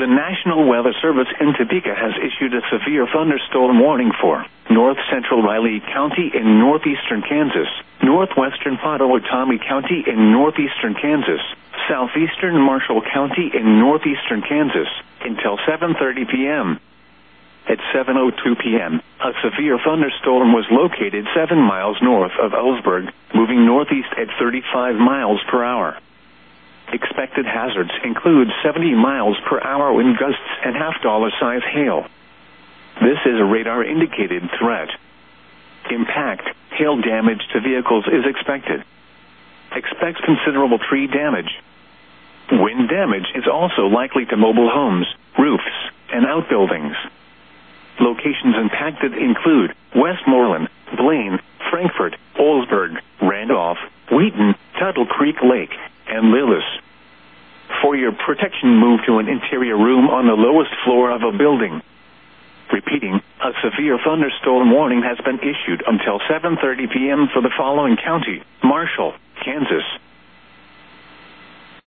The National Weather Service in Topeka has issued a severe thunderstorm warning for north central Riley County in northeastern Kansas, northwestern Pottawatomie County in northeastern Kansas, southeastern Marshall County in northeastern Kansas, until 7:30 p.m. At 7:02 p.m., a severe thunderstorm was located 7 miles north of Ellsberg, moving northeast at 35 miles per hour. Expected hazards include 70 miles per hour wind gusts and half-dollar-size hail. This is a radar-indicated threat. Impact, hail damage to vehicles is expected. Expect considerable tree damage. Wind damage is also likely to mobile homes, roofs, and outbuildings. Locations impacted include Westmoreland, Blaine, Frankfort, Olsburg, Randolph, Wheaton, Tuttle Creek Lake, and Lillis. For your protection, move to an interior room on the lowest floor of a building. Repeating, a severe thunderstorm warning has been issued until 7:30 p.m. for the following county: Marshall, Kansas,